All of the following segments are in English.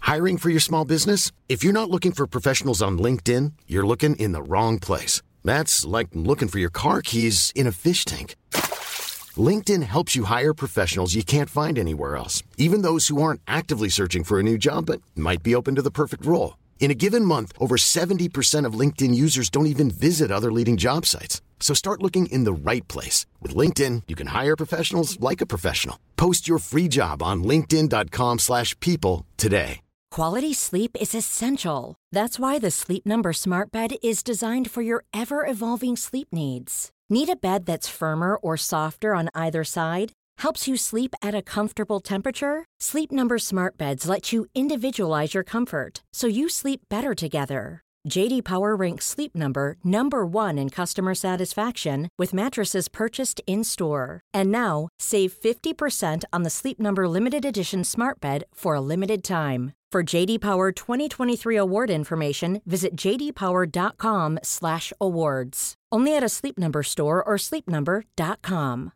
Hiring for your small business? If you're not looking for professionals on LinkedIn, you're looking in the wrong place. That's like looking for your car keys in a fish tank. LinkedIn helps you hire professionals you can't find anywhere else, even those who aren't actively searching for a new job but might be open to the perfect role. In a given month, over 70% of LinkedIn users don't even visit other leading job sites. So start looking in the right place. With LinkedIn, you can hire professionals like a professional. Post your free job on linkedin.com/people today. Quality sleep is essential. That's why the Sleep Number Smart Bed is designed for your ever-evolving sleep needs. Need a bed that's firmer or softer on either side? Helps you sleep at a comfortable temperature? Sleep Number Smart Beds let you individualize your comfort, so you sleep better together. J.D. Power ranks Sleep Number number 1 in customer satisfaction with mattresses purchased in-store. And now, save 50% on the Sleep Number Limited Edition Smart Bed for a limited time. For J.D. Power 2023 award information, visit jdpower.com/awards. Only at a Sleep Number store or sleepnumber.com.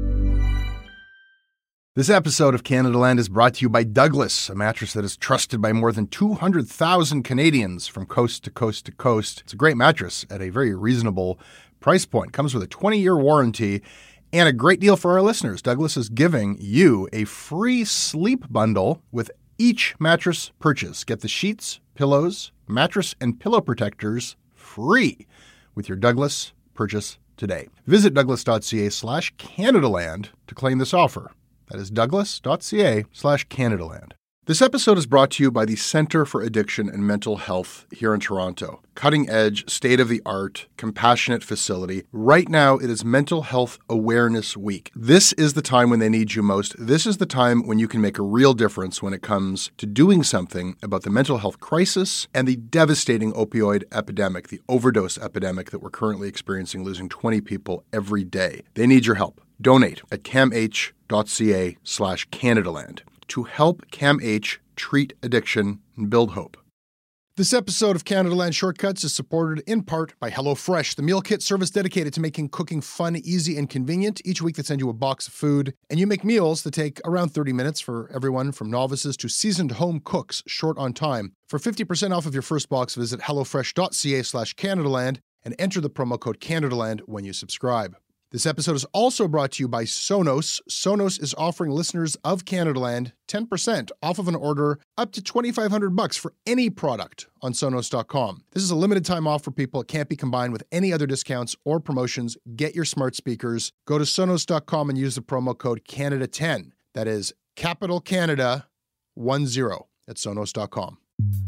This episode of Canada Land is brought to you by Douglas, a mattress that is trusted by more than 200,000 Canadians from coast to coast to coast. It's a great mattress at a very reasonable price point. Comes with a 20-year warranty and a great deal for our listeners. Douglas is giving you a free sleep bundle with each mattress purchase. Get the sheets, pillows, mattress, and pillow protectors free with your Douglas purchase today. Visit douglas.ca/CanadaLand to claim this offer. That is douglas.ca/CanadaLand. This episode is brought to you by the Centre for Addiction and Mental Health here in Toronto. Cutting-edge, state-of-the-art, compassionate facility. Right now, it is Mental Health Awareness Week. This is the time when they need you most. This is the time when you can make a real difference when it comes to doing something about the mental health crisis and the devastating opioid epidemic, the overdose epidemic that we're currently experiencing, losing 20 people every day. They need your help. Donate at camh.ca/CanadaLand to help CAMH treat addiction and build hope. This episode of Canada Land Shortcuts is supported in part by HelloFresh, the meal kit service dedicated to making cooking fun, easy, and convenient. Each week they send you a box of food, and you make meals that take around 30 minutes for everyone from novices to seasoned home cooks, short on time. For 50% off of your first box, visit hellofresh.ca/CanadaLand and enter the promo code CanadaLand when you subscribe. This episode is also brought to you by Sonos. Sonos is offering listeners of Canada Land 10% off of an order up to $2,500 for any product on Sonos.com. This is a limited time offer, people. It can't be combined with any other discounts or promotions. Get your smart speakers. Go to Sonos.com and use the promo code Canada10. That is capital Canada 10 at Sonos.com.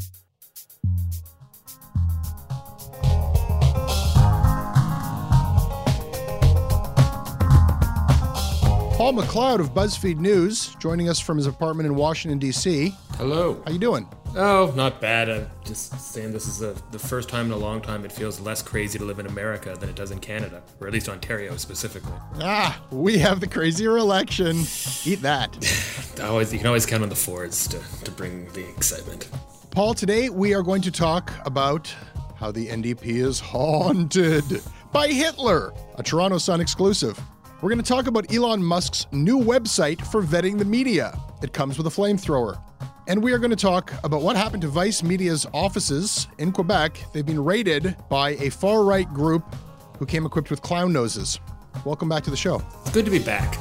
Paul McLeod of BuzzFeed News joining us from his apartment in Washington, D.C. Hello. How you doing? Oh, not bad. I'm just saying this is the first time in a long time it feels less crazy to live in America than it does in Canada, or at least Ontario specifically. We have the crazier election. Eat that. You can always count on the Fords to bring the excitement. Paul, today we are going to talk about how the NDP is haunted by Hitler, a Toronto Sun exclusive. We're going to talk about Elon Musk's new website for vetting the media. It comes with a flamethrower. And we are going to talk about what happened to Vice Media's offices in Quebec. They've been raided by a far-right group who came equipped with clown noses. Welcome back to the show. It's good to be back.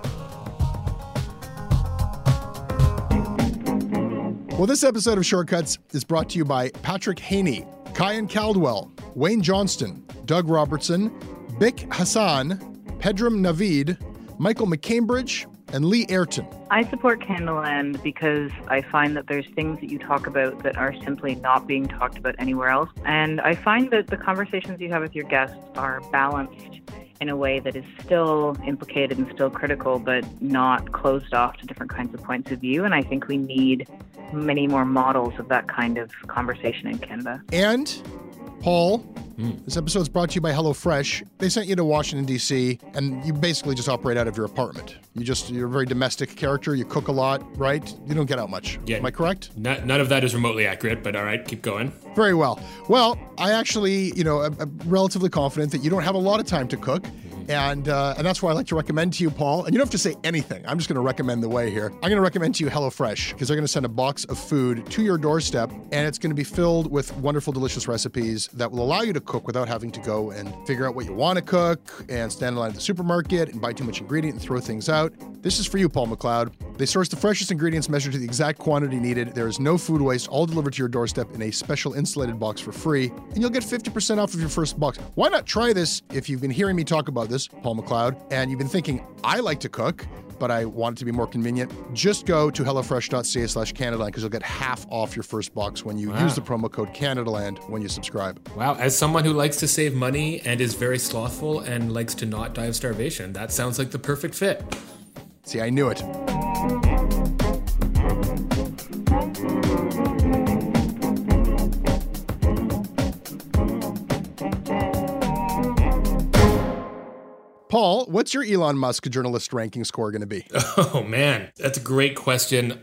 Well, this episode of Shortcuts is brought to you by Patrick Haney, Kyan Caldwell, Wayne Johnston, Doug Robertson, Bick Hassan, Pedram Navid, Michael McCambridge, and Lee Ayrton. I support Canada Land because I find that there's things that you talk about that are simply not being talked about anywhere else. And I find that the conversations you have with your guests are balanced in a way that is still implicated and still critical, but not closed off to different kinds of points of view. And I think we need many more models of that kind of conversation in Canada. And Paul, this episode is brought to you by HelloFresh. They sent you to Washington, D.C., and you basically just operate out of your apartment. You're a very domestic character. You cook a lot, right? You don't get out much. Yeah. Am I correct? None of that is remotely accurate, but all right, keep going. Very well. Well, I actually, I'm relatively confident that you don't have a lot of time to cook. And that's why I like to recommend to you, Paul, and you don't have to say anything. I'm just going to recommend the way here. I'm going to recommend to you HelloFresh because they're going to send a box of food to your doorstep, and it's going to be filled with wonderful, delicious recipes that will allow you to cook without having to go and figure out what you want to cook and stand in line at the supermarket and buy too much ingredient and throw things out. This is for you, Paul McLeod. They source the freshest ingredients measured to the exact quantity needed. There is no food waste, all delivered to your doorstep in a special insulated box for free, and you'll get 50% off of your first box. Why not try this if you've been hearing me talk about this, Paul McLeod, and you've been thinking, I like to cook, but I want it to be more convenient? Just go to hellofresh.ca/Canadaland because you'll get half off your first box when you use the promo code Canadaland when you subscribe. Wow, as someone who likes to save money and is very slothful and likes to not die of starvation, that sounds like the perfect fit. See, I knew it. Paul, what's your Elon Musk journalist ranking score going to be? Oh, man, that's a great question.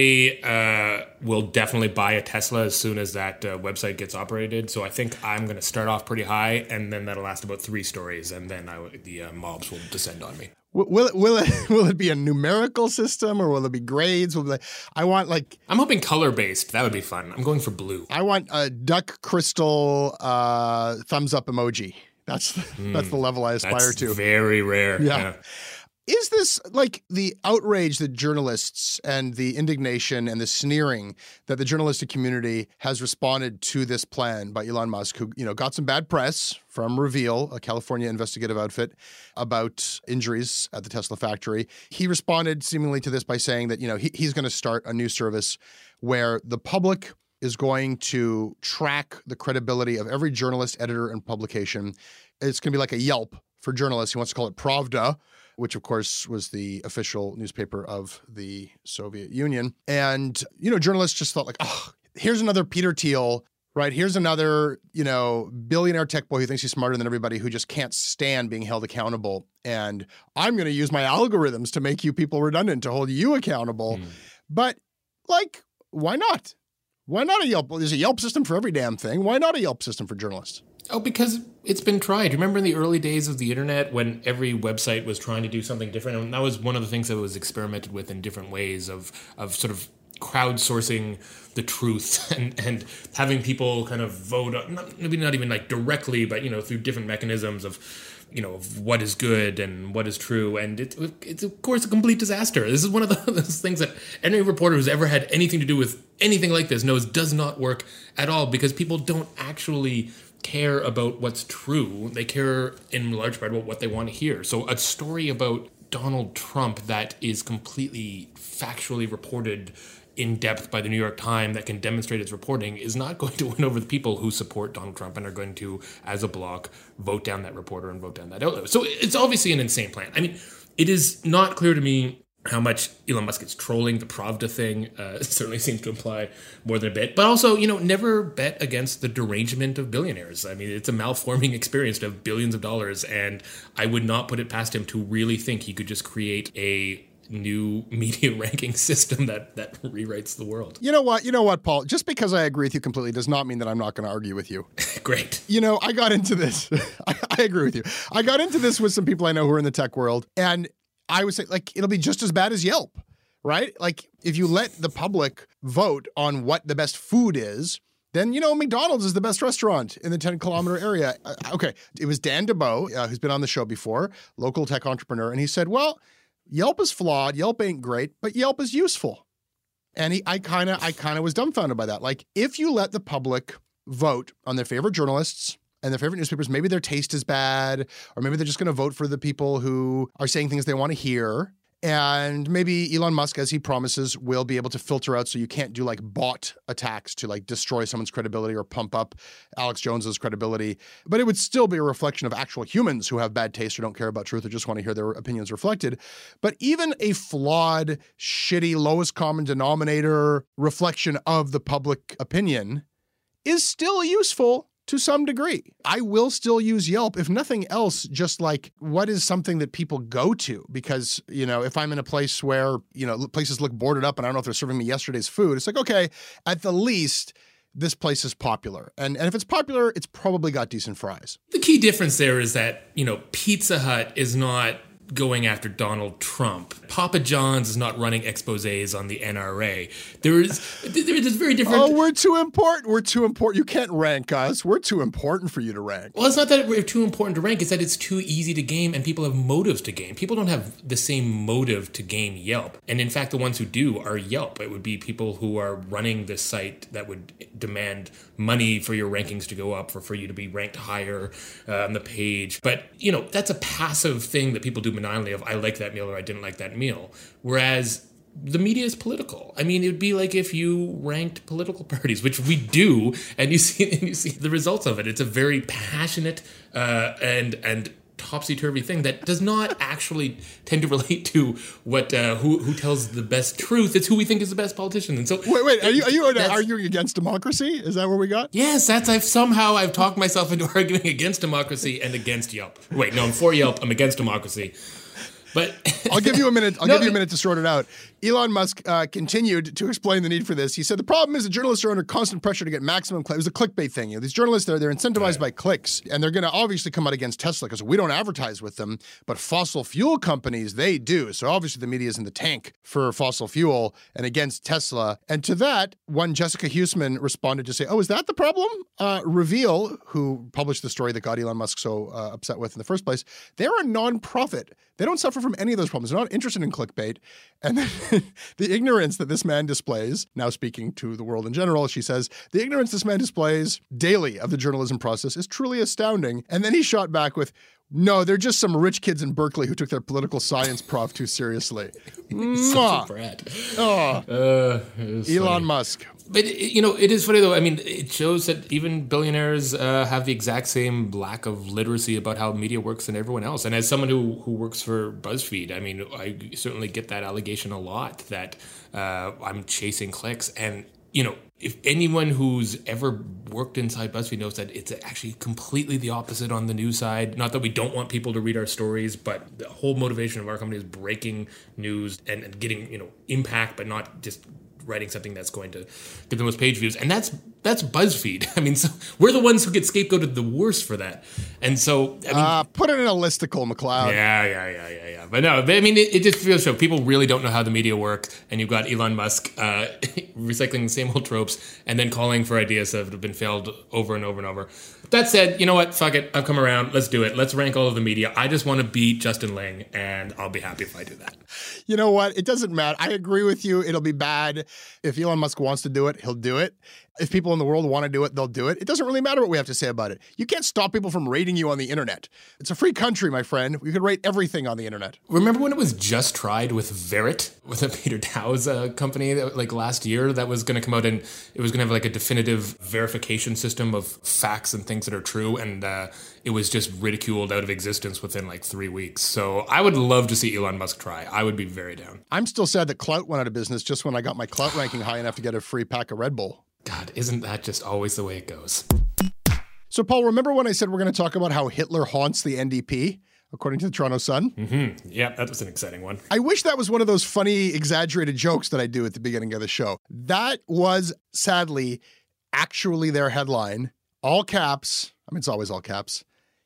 I will definitely buy a Tesla as soon as that website gets operated. So I think I'm going to start off pretty high, and then that'll last about 3 stories, and then the mobs will descend on me. Will it be a numerical system, or will it be grades? I'm hoping color-based. That would be fun. I'm going for blue. I want a duck crystal thumbs up emoji. That's the level I aspire to. That's very rare. Yeah. Is this like the outrage that journalists and the indignation and the sneering that the journalistic community has responded to this plan by Elon Musk, who, got some bad press from Reveal, a California investigative outfit, about injuries at the Tesla factory? He responded seemingly to this by saying that, he's going to start a new service where the public is going to track the credibility of every journalist, editor, and publication. It's going to be like a Yelp for journalists. He wants to call it Pravda, which, of course, was the official newspaper of the Soviet Union. And, journalists just thought here's another Peter Thiel, right? Here's another, billionaire tech boy who thinks he's smarter than everybody, who just can't stand being held accountable. And I'm going to use my algorithms to make you people redundant, to hold you accountable. But, why not? Why not a Yelp? There's a Yelp system for every damn thing. Why not a Yelp system for journalists? Oh, because it's been tried. Remember in the early days of the internet when every website was trying to do something different? And that was one of the things that was experimented with in different ways of sort of crowdsourcing the truth and having people kind of vote, maybe not even directly, but, through different mechanisms of what is good and what is true. And it's of course, a complete disaster. This is one of those things that any reporter who's ever had anything to do with anything like this knows does not work at all, because people don't actually care about what's true. They care in large part about what they want to hear. So a story about Donald Trump that is completely factually reported in depth by the New York Times that can demonstrate its reporting is not going to win over the people who support Donald Trump and are going to, as a bloc, vote down that reporter and vote down that outlet. So it's obviously an insane plan. I mean, it is not clear to me how much Elon Musk is trolling the Pravda thing. It certainly seems to imply more than a bit. But also, never bet against the derangement of billionaires. I mean, it's a malforming experience to have billions of dollars, and I would not put it past him to really think he could just create a new media ranking system that rewrites the world. You know what, Paul? Just because I agree with you completely does not mean that I'm not going to argue with you. Great. I got into this. I agree with you. I got into this with some people I know who are in the tech world, and I would say, it'll be just as bad as Yelp, right? If you let the public vote on what the best food is, then, McDonald's is the best restaurant in the 10-kilometer area. Okay, it was Dan DeBow, who's been on the show before, local tech entrepreneur, and he said, well, Yelp is flawed, Yelp ain't great, but Yelp is useful. And I kind of was dumbfounded by that. If you let the public vote on their favorite journalists and their favorite newspapers, maybe their taste is bad, or maybe they're just going to vote for the people who are saying things they want to hear. And maybe Elon Musk, as he promises, will be able to filter out so you can't do bot attacks to destroy someone's credibility or pump up Alex Jones's credibility. But it would still be a reflection of actual humans who have bad taste or don't care about truth or just want to hear their opinions reflected. But even a flawed, shitty, lowest common denominator reflection of the public opinion is still useful to some degree. I will still use Yelp, if nothing else, just what is something that people go to? Because, if I'm in a place where, places look boarded up and I don't know if they're serving me yesterday's food, it's okay, at the least, this place is popular. And if it's popular, it's probably got decent fries. The key difference there is that, Pizza Hut is not going after Donald Trump. Papa John's is not running exposés on the NRA. There's very different... Oh, we're too important. We're too important. You can't rank us. We're too important for you to rank. Well, it's not that we're too important to rank. It's that it's too easy to game and people have motives to game. People don't have the same motive to game Yelp. And in fact, the ones who do are Yelp. It would be people who are running this site that would demand money for your rankings to go up, for you to be ranked higher on the page. But, that's a passive thing that people do maniacally of, I like that meal or I didn't like that meal. Whereas the media is political. I mean, it would be like if you ranked political parties, which we do, and you see the results of it. It's a very passionate and topsy-turvy thing that does not actually tend to relate to what who tells the best truth. It's who we think is the best politician. And so wait, are you arguing against democracy? Is that where we got? Yes, I've talked myself into arguing against democracy and against Yelp. Wait, no, I'm for Yelp. I'm against democracy. But I'll give you a minute. I'll give you a minute to sort it out. Elon Musk continued to explain the need for this. He said the problem is that journalists are under constant pressure to get maximum clicks. It was a clickbait thing. These journalists, they're incentivized by clicks, and they're going to obviously come out against Tesla because we don't advertise with them, but fossil fuel companies, they do. So obviously the media is in the tank for fossil fuel and against Tesla. And to that, one Jessica Huseman responded to say, oh, is that the problem? Reveal, who published the story that got Elon Musk so upset with in the first place, they're a nonprofit. They don't suffer from any of those problems. They're not interested in clickbait. And then the ignorance that this man displays, now speaking to the world in general, she says, the ignorance this man displays daily of the journalism process is truly astounding. And then he shot back with, no, they're just some rich kids in Berkeley who took their political science prof too seriously. Such a brat. Elon funny. Musk. But, it is funny, though. I mean, it shows that even billionaires have the exact same lack of literacy about how media works than everyone else. And as someone who works for BuzzFeed, I mean, I certainly get that allegation a lot that I'm chasing clicks. And, if anyone who's ever worked inside BuzzFeed knows that it's actually completely the opposite on the news side. Not that we don't want people to read our stories, but the whole motivation of our company is breaking news and getting, impact, but not just writing something that's going to get the most page views. And that's BuzzFeed. I mean, so we're the ones who get scapegoated the worst for that. And so, put it in a listicle, McLeod. Yeah. But no, I mean, it just feels so. People really don't know how the media work. And you've got Elon Musk recycling the same old tropes and then calling for ideas that have been failed over and over and over. That said, you know what? Fuck it. I've come around. Let's do it. Let's rank all of the media. I just want to beat Justin Ling, and I'll be happy if I do that. You know what? It doesn't matter. I agree with you. It'll be bad. If Elon Musk wants to do it, he'll do it. If people in the world want to do it, they'll do it. It doesn't really matter what we have to say about it. You can't stop people from rating you on the internet. It's a free country, my friend. You can rate everything on the internet. Remember when it was just tried with Verrit, with Peter Dow's company, that, last year, that was going to come out and it was going to have a definitive verification system of facts and things that are true, and it was just ridiculed out of existence within 3 weeks. So I would love to see Elon Musk try. I would be very down. I'm still sad that Klout went out of business just when I got my Klout ranking high enough to get a free pack of Red Bull. God, isn't that just always the way it goes? So, Paul, remember when I said we're going to talk about how Hitler haunts the NDP, according to the Toronto Sun? Mm-hmm. Yeah, that was an exciting one. I wish that was one of those funny, exaggerated jokes that I do at the beginning of the show. That was, sadly, actually their headline. All caps. I mean, it's always all caps.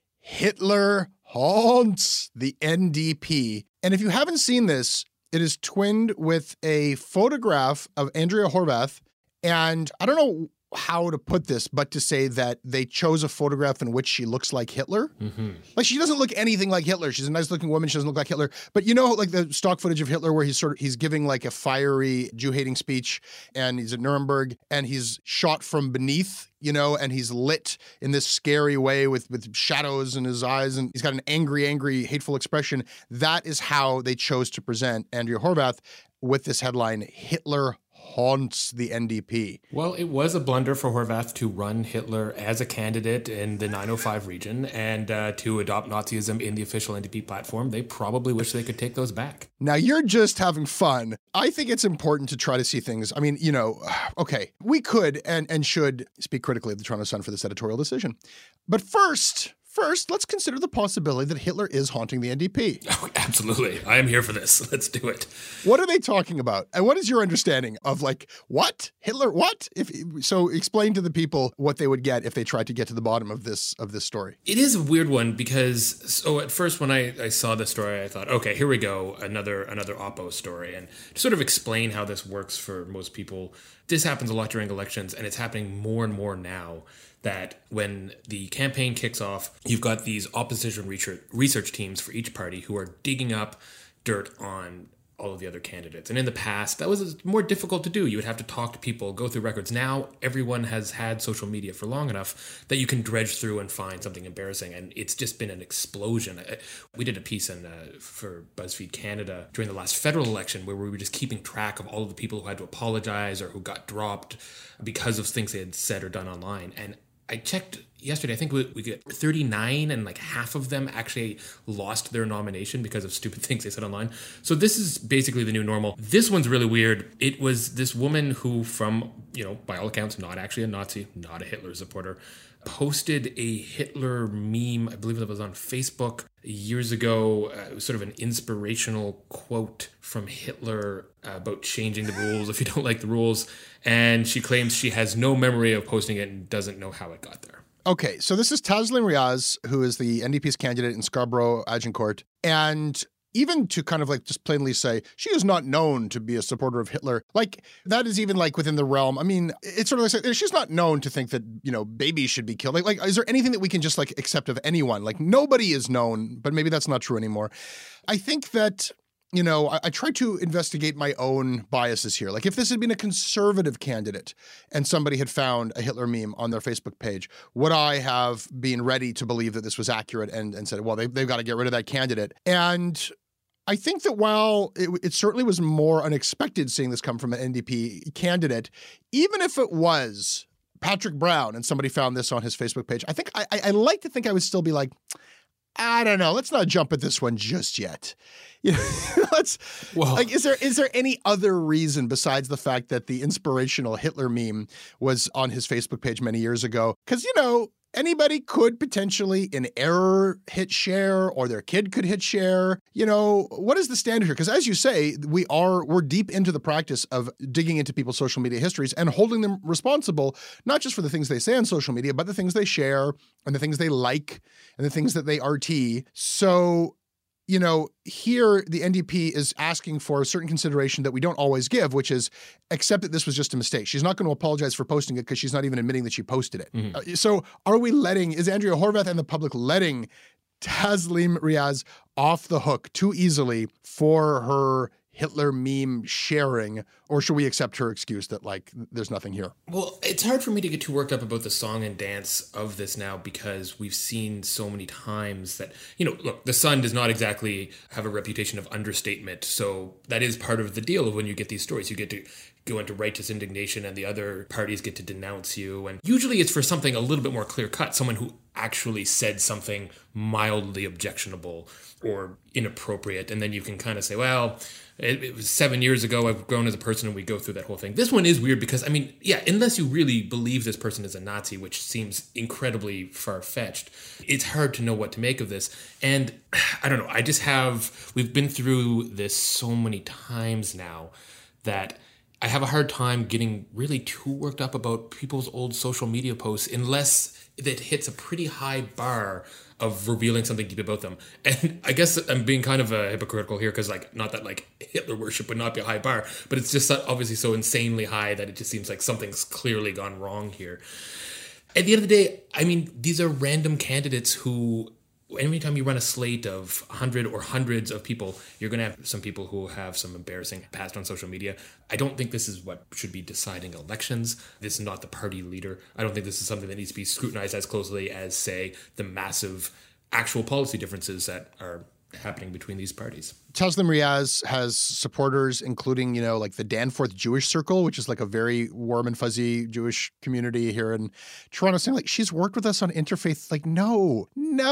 Hitler haunts the NDP. And if you haven't seen this, it is twinned with a photograph of Andrea Horwath. And I don't know how to put this, but to say that they chose a photograph in which she looks like Hitler. Mm-hmm. She doesn't look anything like Hitler. She's a nice looking woman. She doesn't look like Hitler. But the stock footage of Hitler where he's giving a fiery Jew-hating speech, and he's at Nuremberg, and he's shot from beneath, and he's lit in this scary way with shadows in his eyes, and he's got an angry, hateful expression. That is how they chose to present Andrea Horwath with this headline, Hitler haunts the NDP. Well, it was a blunder for Horwath to run Hitler as a candidate in the 905 region and to adopt Nazism in the official NDP platform. They probably wish they could take those back. Now, you're just having fun. I think it's important to try to see things. I mean, okay, we could and should speak critically of the Toronto Sun for this editorial decision. But first, First, let's consider the possibility that Hitler is haunting the NDP. Oh, absolutely. I am here for this. Let's do it. What are they talking about? And what is your understanding of what? Hitler, what? So explain to the people what they would get if they tried to get to the bottom of this story. It is a weird one because, at first when I saw this story, I thought, okay, here we go, another Oppo story. And to sort of explain how this works for most people, this happens a lot during elections, and it's happening more and more now. That when the campaign kicks off, you've got these opposition research teams for each party who are digging up dirt on all of the other candidates. And in the past, that was more difficult to do. You would have to talk to people, go through records. Now, everyone has had social media for long enough that you can dredge through and find something embarrassing. And it's just been an explosion. We did a piece for BuzzFeed Canada during the last federal election where we were just keeping track of all of the people who had to apologize or who got dropped because of things they had said or done online. And I checked yesterday, I think we get 39 and like half of them actually lost their nomination because of stupid things they said online. So this is basically the new normal. This one's really weird. It was this woman who from, by all accounts, not actually a Nazi, not a Hitler supporter, posted a Hitler meme, I believe it was on Facebook years ago. It was sort of an inspirational quote from Hitler about changing the rules if you don't like the rules. And she claims she has no memory of posting it and doesn't know how it got there. Okay, so this is Taslim Riaz, who is the NDP's candidate in Scarborough, Agincourt. And even to kind of just plainly say, she is not known to be a supporter of Hitler. That is even within the realm. I mean, it's sort of she's not known to think that, babies should be killed. Is there anything that we can just accept of anyone? Nobody is known, but maybe that's not true anymore. I think that, I try to investigate my own biases here. If this had been a conservative candidate and somebody had found a Hitler meme on their Facebook page, would I have been ready to believe that this was accurate and said, well, they've got to get rid of that candidate? And I think that while it certainly was more unexpected seeing this come from an NDP candidate, even if it was Patrick Brown and somebody found this on his Facebook page, I think I like to think I would still be I don't know. Let's not jump at this one just yet. Is there any other reason besides the fact that the inspirational Hitler meme was on his Facebook page many years ago? Because, anybody could potentially in error hit share, or their kid could hit share. What is the standard here? Because as you say, we're deep into the practice of digging into people's social media histories and holding them responsible, not just for the things they say on social media, but the things they share and the things they like and the things that they RT. So, here the NDP is asking for a certain consideration that we don't always give, which is accept that this was just a mistake. She's not going to apologize for posting it because she's not even admitting that she posted it. Mm-hmm. So is Andrea Horwath and the public letting Taslim Riaz off the hook too easily for her Hitler meme sharing, or should we accept her excuse that there's nothing here? Well, it's hard for me to get too worked up about the song and dance of this now because we've seen so many times that, look, the Sun does not exactly have a reputation of understatement. So that is part of the deal of when you get these stories. You get to go into righteous indignation and the other parties get to denounce you. And usually it's for something a little bit more clear cut, someone who actually said something mildly objectionable or inappropriate. And then you can kind of say, well, it was 7 years ago, I've grown as a person, and we go through that whole thing. This one is weird because, unless you really believe this person is a Nazi, which seems incredibly far-fetched, it's hard to know what to make of this. And I don't know, we've been through this so many times now that I have a hard time getting really too worked up about people's old social media posts unless it hits a pretty high bar of revealing something deep about them. And I guess I'm being kind of hypocritical here because not that Hitler worship would not be a high bar, but it's just obviously so insanely high that it just seems like something's clearly gone wrong here. At the end of the day, these are random candidates who, every time you run a slate of 100 or hundreds of people, you're going to have some people who have some embarrassing past on social media. I don't think this is what should be deciding elections. This is not the party leader. I don't think this is something that needs to be scrutinized as closely as, say, the massive actual policy differences that are happening between these parties. Taslim Riaz has supporters, including, like the Danforth Jewish Circle, which is like a very warm and fuzzy Jewish community here in Toronto, saying like, she's worked with us on interfaith. Like, no,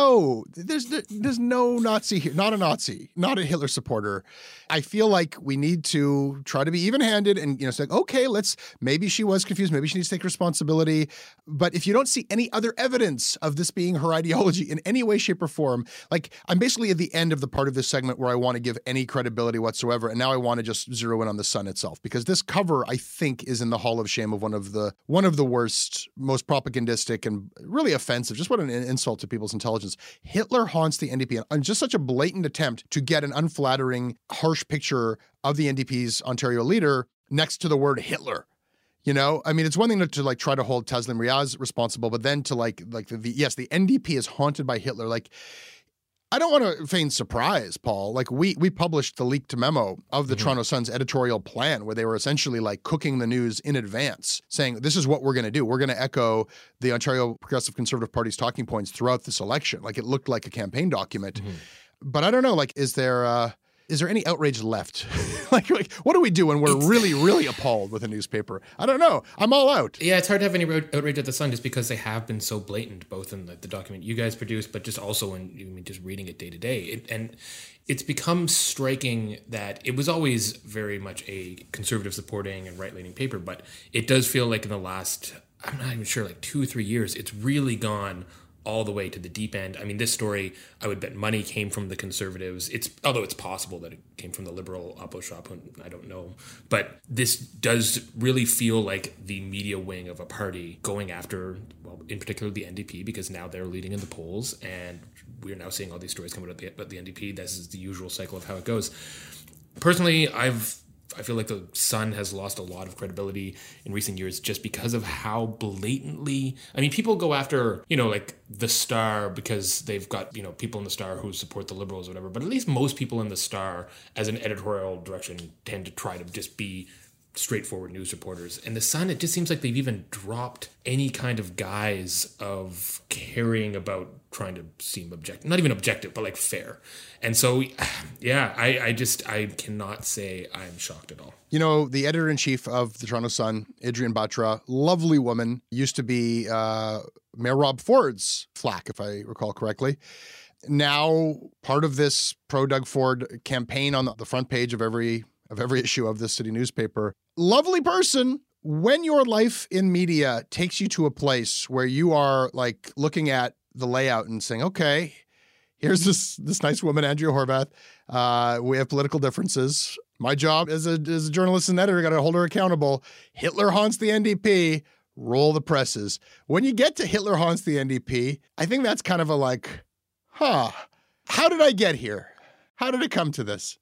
there's no Nazi here, not a Nazi, not a Hitler supporter. I feel like we need to try to be even-handed and, say, okay, maybe she was confused. Maybe she needs to take responsibility. But if you don't see any other evidence of this being her ideology in any way, shape, or form, like I'm basically at the end of the part of this segment where I want to give any credibility whatsoever. And now I want to just zero in on the Sun itself, because this cover, I think, is in the Hall of Shame of one of the worst, most propagandistic and really offensive. Just what an insult to people's intelligence. Hitler haunts the NDP, and just such a blatant attempt to get an unflattering, harsh picture of the NDP's Ontario leader next to the word Hitler. It's one thing to like try to hold Taslim Riaz responsible, but then to the NDP is haunted by Hitler. Like, I don't want to feign surprise, Paul. Like we published the leaked memo of the Toronto Sun's editorial plan, where they were essentially like cooking the news in advance, saying this is what we're going to do. We're going to echo the Ontario Progressive Conservative Party's talking points throughout this election. Like it looked like a campaign document. But I don't know, like, is there any outrage left? like, what do we do when we're really, really appalled with a newspaper? I don't know. I'm all out. Yeah, it's hard to have any outrage at the Sun just because they have been so blatant, both in the document you guys produced, but just also in just reading it day to day. And it's become striking that it was always very much a conservative supporting and right-leaning paper, but it does feel like in the last, I'm not even sure, like 2 or 3 years, it's really gone all the way to the deep end. I mean, this story, I would bet money came from the Conservatives. Although it's possible that it came from the Liberal Oppo shop, I don't know. But this does really feel like the media wing of a party going after, well, in particular the NDP, because now they're leading in the polls, and we're now seeing all these stories coming out about the NDP. This is the usual cycle of how it goes. Personally, I feel like the Sun has lost a lot of credibility in recent years just because of how blatantly, people go after, like the Star because they've got, people in the Star who support the Liberals or whatever, but at least most people in the Star as an editorial direction tend to try to just be straightforward news reporters. And the Sun, it just seems like they've even dropped any kind of guise of caring about trying to seem objective, not even objective, but like fair. And so, yeah, I cannot say I'm shocked at all. The editor-in-chief of the Toronto Sun, Adrienne Batra, lovely woman, used to be Mayor Rob Ford's flack, if I recall correctly. Now, part of this pro-Doug Ford campaign on the front page of every issue of this city newspaper. Lovely person. When your life in media takes you to a place where you are like looking at the layout and saying, okay, here's this nice woman, Andrea Horvath. We have political differences. My job as a journalist and editor, got to hold her accountable. Hitler haunts the NDP. Roll the presses. When you get to Hitler haunts the NDP, I think that's kind of a like, how did I get here? How did it come to this?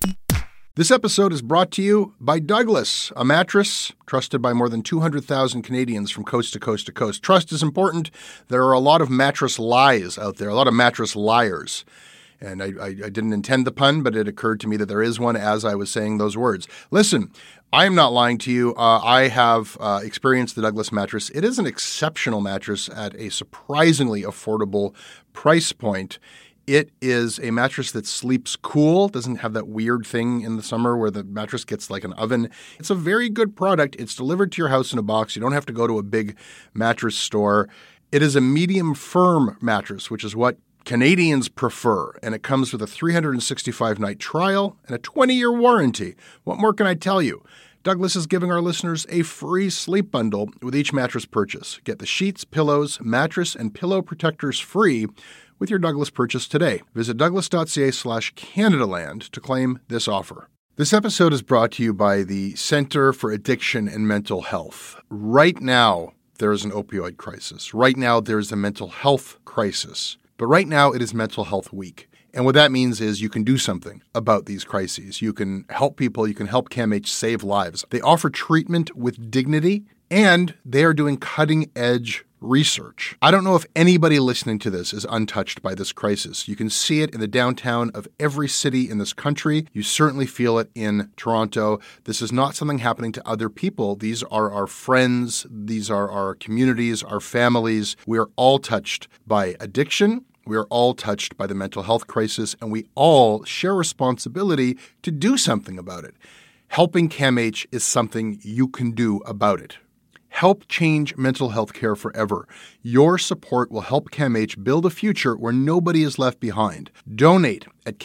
This episode is brought to you by Douglas, a mattress trusted by more than 200,000 Canadians from coast to coast to coast. Trust is important. There are a lot of mattress lies out there, a lot of mattress liars. And I didn't intend the pun, but it occurred to me that there is one as I was saying those words. Listen, I am not lying to you. I have experienced the Douglas mattress. It is an exceptional mattress at a surprisingly affordable price point. It is a mattress that sleeps cool, doesn't have that weird thing in the summer where the mattress gets like an oven. It's a very good product. It's delivered to your house in a box. You don't have to go to a big mattress store. It is a medium firm mattress, which is what Canadians prefer, and it comes with a 365-night trial and a 20-year warranty. What more can I tell you? Douglas is giving our listeners a free sleep bundle with each mattress purchase. Get the sheets, pillows, mattress, and pillow protectors free with your Douglas purchase today. Visit douglas.ca/Canadaland to claim this offer. This episode is brought to you by the Center for Addiction and Mental Health. Right now, there is an opioid crisis. Right now, there is a mental health crisis. But right now, it is Mental Health Week. And what that means is you can do something about these crises. You can help people. You can help CAMH save lives. They offer treatment with dignity, and they are doing cutting-edge research. I don't know if anybody listening to this is untouched by this crisis. You can see it in the downtown of every city in this country. You certainly feel it in Toronto. This is not something happening to other people. These are our friends. These are our communities, our families. We are all touched by addiction. We are all touched by the mental health crisis, and we all share responsibility to do something about it. Helping CAMH is something you can do about it. Help change mental health care forever. Your support will help CAMH build a future where nobody is left behind. Donate at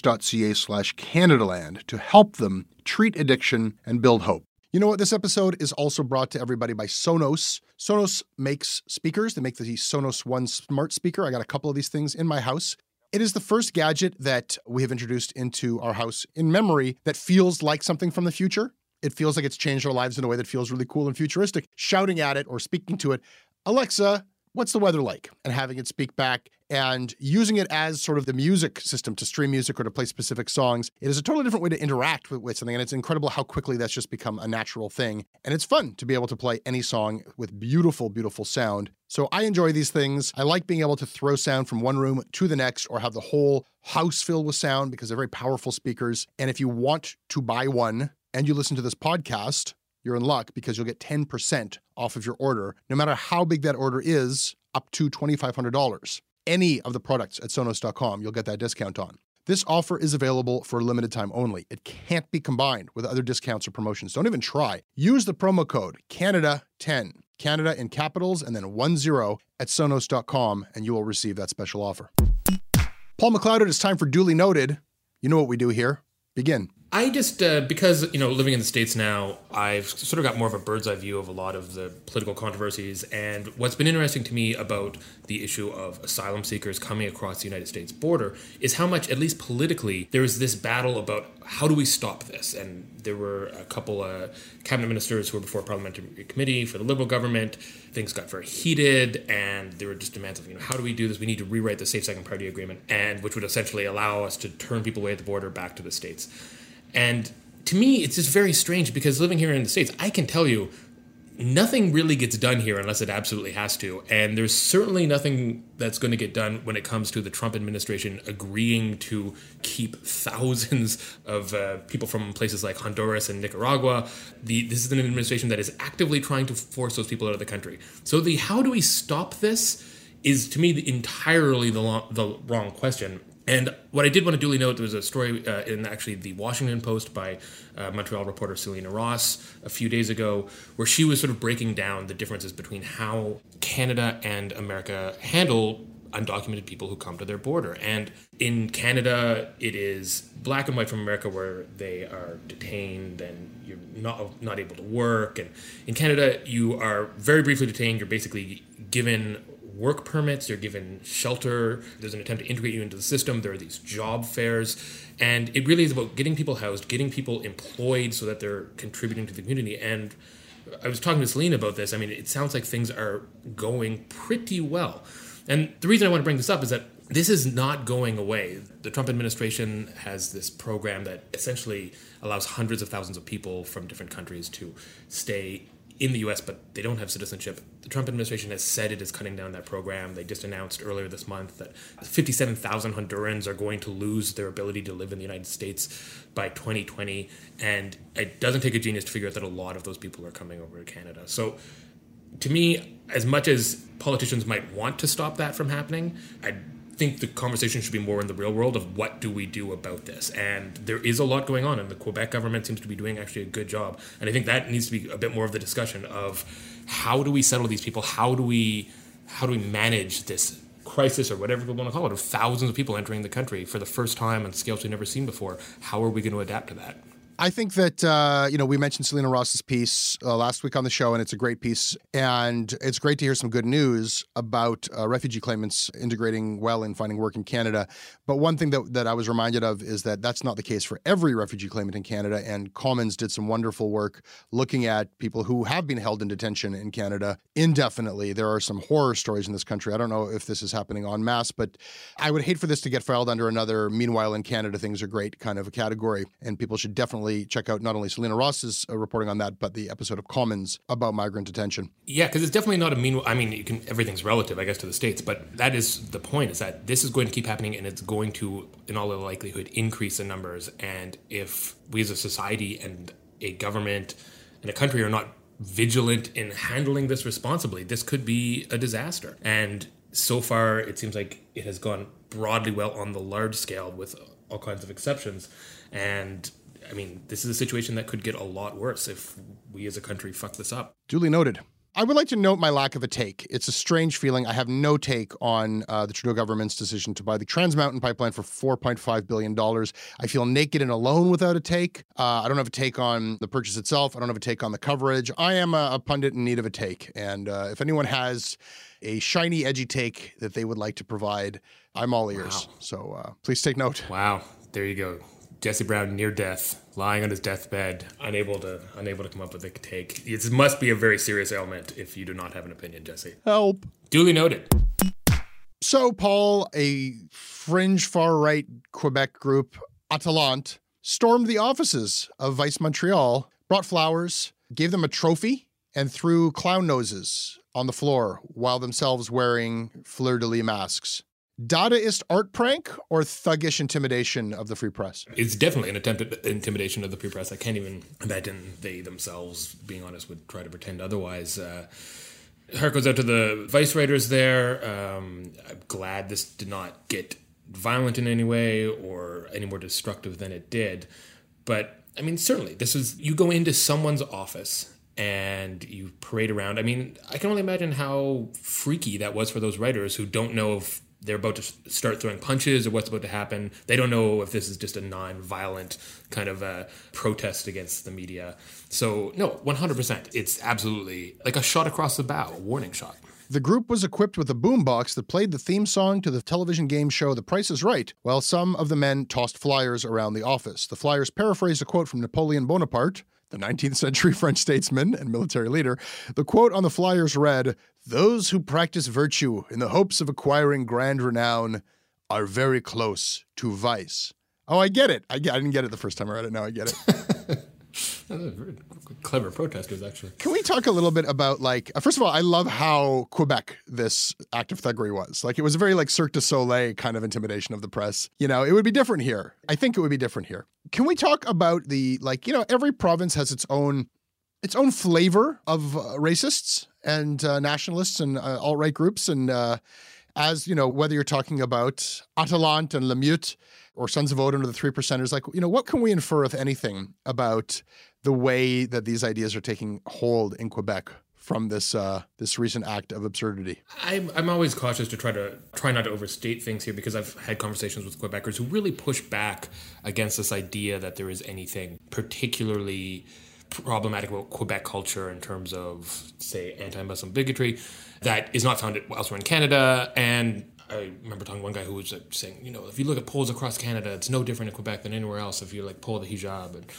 camh.ca/Canadaland to help them treat addiction and build hope. You know what? This episode is also brought to everybody by Sonos. Sonos makes speakers. They make the Sonos One smart speaker. I got a couple of these things in my house. It is the first gadget that we have introduced into our house in memory that feels like something from the future. It feels like it's changed our lives in a way that feels really cool and futuristic. Shouting at it or speaking to it, Alexa, what's the weather like? And having it speak back and using it as sort of the music system to stream music or to play specific songs. It is a totally different way to interact with something. And it's incredible how quickly that's just become a natural thing. And it's fun to be able to play any song with beautiful, beautiful sound. So I enjoy these things. I like being able to throw sound from one room to the next or have the whole house filled with sound because they're very powerful speakers. And if you want to buy one and you listen to this podcast, you're in luck because you'll get 10% off of your order, no matter how big that order is, up to $2,500. Any of the products at Sonos.com, you'll get that discount on. This offer is available for a limited time only. It can't be combined with other discounts or promotions. Don't even try. Use the promo code Canada10, Canada in capitals and then 10 at Sonos.com, and you will receive that special offer. Paul McLeod, it's time for Duly Noted. You know what we do here. Begin. I just, because, living in the States now, I've sort of got more of a bird's eye view of a lot of the political controversies. And what's been interesting to me about the issue of asylum seekers coming across the United States border is how much, at least politically, there is this battle about how do we stop this? And there were a couple cabinet ministers who were before a parliamentary committee for the Liberal government. Things got very heated, and there were just demands of, how do we do this? We need to rewrite the Safe Second Priority Agreement, and which would essentially allow us to turn people away at the border back to the States. And to me, it's just very strange because living here in the States, I can tell you nothing really gets done here unless it absolutely has to. And there's certainly nothing that's going to get done when it comes to the Trump administration agreeing to keep thousands of people from places like Honduras and Nicaragua. This is an administration that is actively trying to force those people out of the country. So the how do we stop this is, to me, entirely the wrong question. And what I did want to duly note, there was a story in actually the Washington Post by Montreal reporter Selena Ross a few days ago, where she was sort of breaking down the differences between how Canada and America handle undocumented people who come to their border. And in Canada, it is black and white from America, where they are detained and you're not able to work. And in Canada, you are very briefly detained. You're basically given work permits, you're given shelter, there's an attempt to integrate you into the system, there are these job fairs, and it really is about getting people housed, getting people employed so that they're contributing to the community. And I was talking to Selena about this. I mean, it sounds like things are going pretty well. And the reason I want to bring this up is that this is not going away. The Trump administration has this program that essentially allows hundreds of thousands of people from different countries to stay in the U.S., but they don't have citizenship. The Trump administration has said it is cutting down that program. They just announced earlier this month that 57,000 Hondurans are going to lose their ability to live in the United States by 2020. And it doesn't take a genius to figure out that a lot of those people are coming over to Canada. So to me, as much as politicians might want to stop that from happening, I think the conversation should be more in the real world of what do we do about this. And there is a lot going on, and the Quebec government seems to be doing actually a good job. And I think that needs to be a bit more of the discussion of how do we settle these people? How do we manage this crisis, or whatever we want to call it, of thousands of people entering the country for the first time on scales we've never seen before? How are we going to adapt to that? I think that, we mentioned Selena Ross's piece last week on the show, and it's a great piece. And it's great to hear some good news about refugee claimants integrating well and finding work in Canada. But one thing that I was reminded of is that that's not the case for every refugee claimant in Canada. And Commons did some wonderful work looking at people who have been held in detention in Canada indefinitely. There are some horror stories in this country. I don't know if this is happening en masse, but I would hate for this to get filed under another "meanwhile in Canada things are great" kind of a category. And people should definitely check out not only Selena Ross's reporting on that, but the episode of Commons about migrant detention. Yeah, because it's definitely not a mean. I mean, everything's relative, I guess, to the States, but that is the point: is that this is going to keep happening, and it's going to, in all likelihood, increase in numbers. And if we as a society and a government and a country are not vigilant in handling this responsibly, this could be a disaster. And so far, it seems like it has gone broadly well on the large scale with all kinds of exceptions. And I mean, this is a situation that could get a lot worse if we as a country fuck this up. Duly noted. I would like to note my lack of a take. It's a strange feeling. I have no take on the Trudeau government's decision to buy the Trans Mountain Pipeline for $4.5 billion. I feel naked and alone without a take. I don't have a take on the purchase itself. I don't have a take on the coverage. I am a pundit in need of a take. And if anyone has a shiny, edgy take that they would like to provide, I'm all ears. Wow. So please take note. Wow. There you go. Jesse Brown near death, lying on his deathbed, unable to come up with a take. It must be a very serious ailment if you do not have an opinion, Jesse. Help. Duly noted. So, Paul, a fringe far-right Quebec group, Atalante, stormed the offices of Vice Montreal, brought flowers, gave them a trophy, and threw clown noses on the floor while themselves wearing fleur-de-lis masks. Dadaist art prank or thuggish intimidation of the free press? It's definitely an attempt at intimidation of the free press. I can't even imagine they themselves, being honest, would try to pretend otherwise. Heart goes out to the Vice writers there. I'm glad this did not get violent in any way or any more destructive than it did. But, I mean, certainly, this is, you go into someone's office and you parade around. I mean, I can only imagine how freaky that was for those writers who don't know if they're about to start throwing punches or what's about to happen. They don't know if this is just a non-violent kind of protest against the media. So, no, 100%. It's absolutely like a shot across the bow, a warning shot. The group was equipped with a boombox that played the theme song to the television game show The Price is Right, while some of the men tossed flyers around the office. The flyers paraphrased a quote from Napoleon Bonaparte, the 19th century French statesman and military leader. The quote on the flyers read, "Those who practice virtue in the hopes of acquiring grand renown are very close to vice." Oh, I get it. I didn't get it the first time I read it. Now I get it. Very clever protesters, actually. Can we talk a little bit about, like, first of all, I love how Quebec this act of thuggery was. Like, it was a very, like, Cirque du Soleil kind of intimidation of the press. You know, it would be different here. I think it would be different here. Can we talk about the, like, you know, every province has its own flavor of racists and nationalists and alt-right groups. And as, you know, whether you're talking about Atalante and Lemieux or Sons of Odin or the Three Percenters, like, you know, what can we infer, if anything, about the way that these ideas are taking hold in Quebec from this recent act of absurdity? I'm always cautious to try not to overstate things here, because I've had conversations with Quebecers who really push back against this idea that there is anything particularly problematic about Quebec culture in terms of, say, anti-Muslim bigotry that is not found elsewhere in Canada. And I remember talking to one guy who was saying, you know, if you look at polls across Canada, it's no different in Quebec than anywhere else if you like pull the hijab. And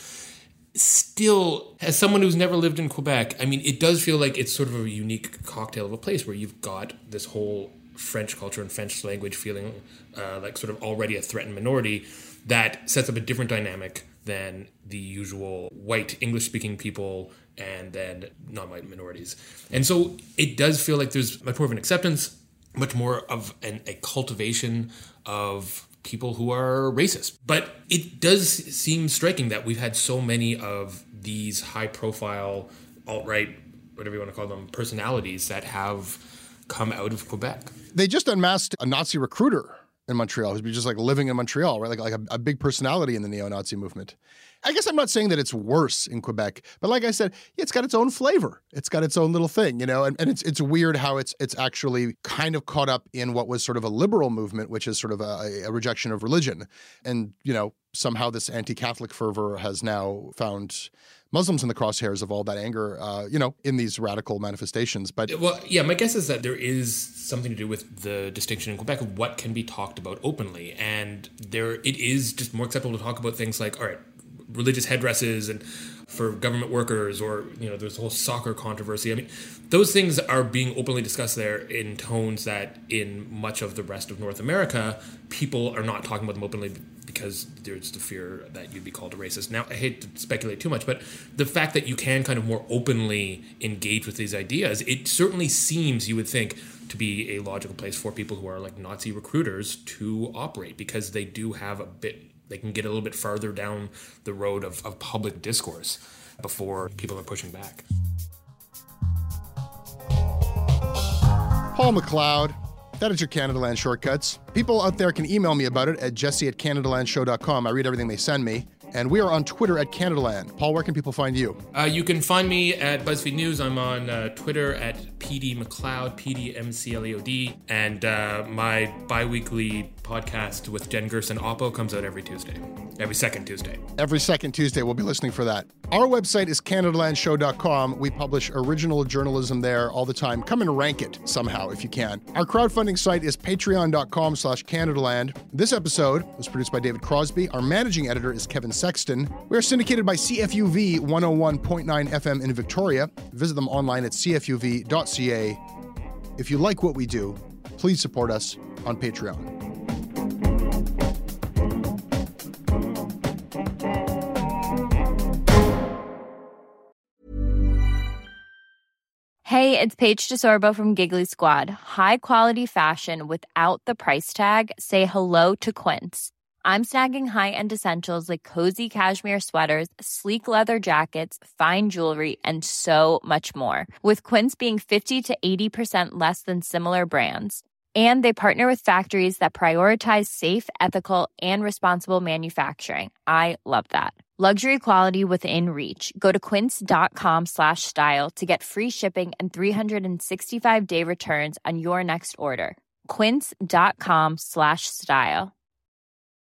still, as someone who's never lived in Quebec, I mean, it does feel like it's sort of a unique cocktail of a place where you've got this whole French culture and French language feeling like sort of already a threatened minority that sets up a different dynamic than the usual white English-speaking people and then non-white minorities. And so it does feel like there's much more of an acceptance, much more of a cultivation of people who are racist. But it does seem striking that we've had so many of these high-profile, alt-right, whatever you want to call them, personalities that have come out of Quebec. They just unmasked a Nazi recruiter in Montreal who's just like living in Montreal, right? Like a big personality in the neo-Nazi movement. I guess I'm not saying that it's worse in Quebec, but like I said, it's got its own flavor. It's got its own little thing, you know, and it's weird how it's actually kind of caught up in what was sort of a liberal movement, which is sort of a rejection of religion. And, you know, somehow this anti-Catholic fervor has now found Muslims in the crosshairs of all that anger, you know, in these radical manifestations. But well, yeah, my guess is that there is something to do with the distinction in Quebec of what can be talked about openly. And it is just more acceptable to talk about things like, all right, religious headdresses and for government workers, or, you know, there's the whole soccer controversy. I mean, those things are being openly discussed there in tones that in much of the rest of North America, people are not talking about them openly because there's the fear that you'd be called a racist. Now, I hate to speculate too much, but the fact that you can kind of more openly engage with these ideas, it certainly seems, you would think, to be a logical place for people who are like Nazi recruiters to operate, because they do have they can get a little bit farther down the road of public discourse before people are pushing back. Paul McLeod, That is your Canadaland Shortcuts. People out there can email me about it at jesse@canadalandshow.com. I read everything they send me. And we are on Twitter at Canadaland. Paul, where can people find you? You can find me at BuzzFeed News. I'm on Twitter at PDMcLeod, PDMCLEOD. And my bi-weekly podcast with Jen Gerson Oppo comes out every Tuesday. Every second Tuesday. Every second Tuesday. We'll be listening for that. Our website is CanadaLandShow.com. We publish original journalism there all the time. Come and rank it somehow if you can. Our crowdfunding site is patreon.com/CanadaLand. This episode was produced by David Crosby. Our managing editor is Kevin Sexton. We are syndicated by CFUV 101.9 FM in Victoria. Visit them online at cfuv.ca. If you like what we do, please support us on Patreon. Hey, it's Paige DeSorbo from Giggly Squad. High quality fashion without the price tag. Say hello to Quince. I'm snagging high-end essentials like cozy cashmere sweaters, sleek leather jackets, fine jewelry, and so much more. With Quince being 50 to 80% less than similar brands. And they partner with factories that prioritize safe, ethical, and responsible manufacturing. I love that. Luxury quality within reach. Go to quince.com/style to get free shipping and 365-day returns on your next order. Quince.com/style.